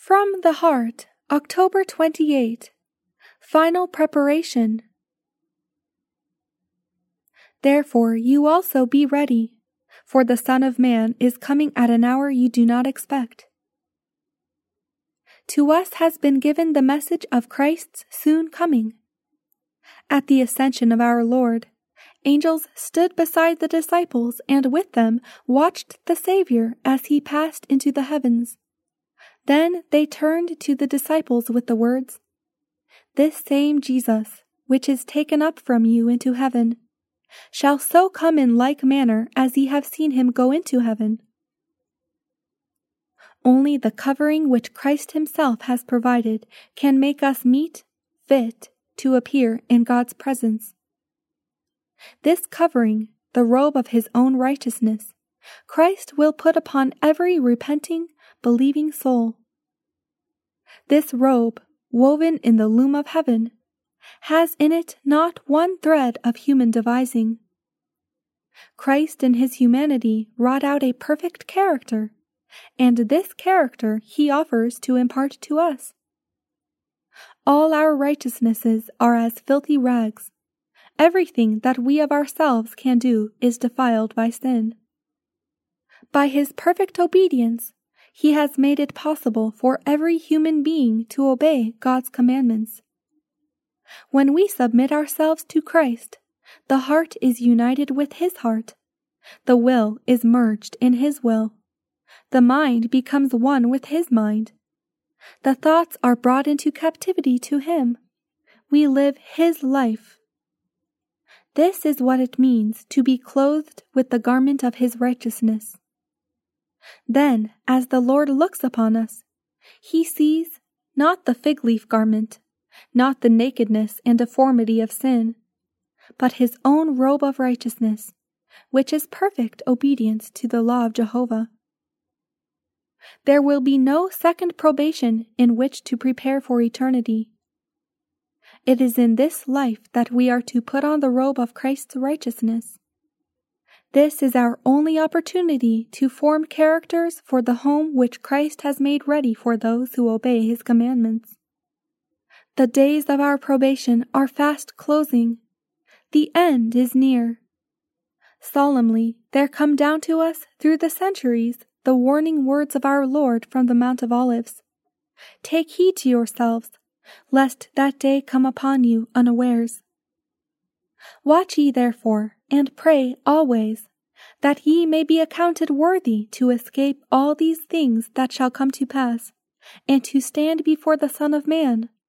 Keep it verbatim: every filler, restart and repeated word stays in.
From the Heart, October twenty-eighth. Final Preparation. Therefore you also be ready, for the Son of Man is coming at an hour you do not expect. To us has been given the message of Christ's soon coming. At the ascension of our Lord, angels stood beside the disciples and with them watched the Savior as he passed into the heavens. Then they turned to the disciples with the words, "This same Jesus, which is taken up from you into heaven, shall so come in like manner as ye have seen him go into heaven." Only the covering which Christ himself has provided can make us meet, fit, to appear in God's presence. This covering, the robe of his own righteousness, Christ will put upon every repenting, believing soul. This robe, woven in the loom of heaven, has in it not one thread of human devising. Christ in his humanity wrought out a perfect character, and this character he offers to impart to us. All our righteousnesses are as filthy rags. Everything that we of ourselves can do is defiled by sin. By his perfect obedience, he has made it possible for every human being to obey God's commandments. When we submit ourselves to Christ, the heart is united with his heart. The will is merged in his will. The mind becomes one with his mind. The thoughts are brought into captivity to him. We live his life. This is what it means to be clothed with the garment of his righteousness. Then, as the Lord looks upon us, he sees not the fig leaf garment, not the nakedness and deformity of sin, but his own robe of righteousness, which is perfect obedience to the law of Jehovah. There will be no second probation in which to prepare for eternity. It is in this life that we are to put on the robe of Christ's righteousness. This is our only opportunity to form characters for the home which Christ has made ready for those who obey his commandments. The days of our probation are fast closing. The end is near. Solemnly there come down to us through the centuries the warning words of our Lord from the Mount of Olives. Take heed to yourselves, lest that day come upon you unawares. Watch ye therefore, and pray always, that ye may be accounted worthy to escape all these things that shall come to pass, and to stand before the Son of Man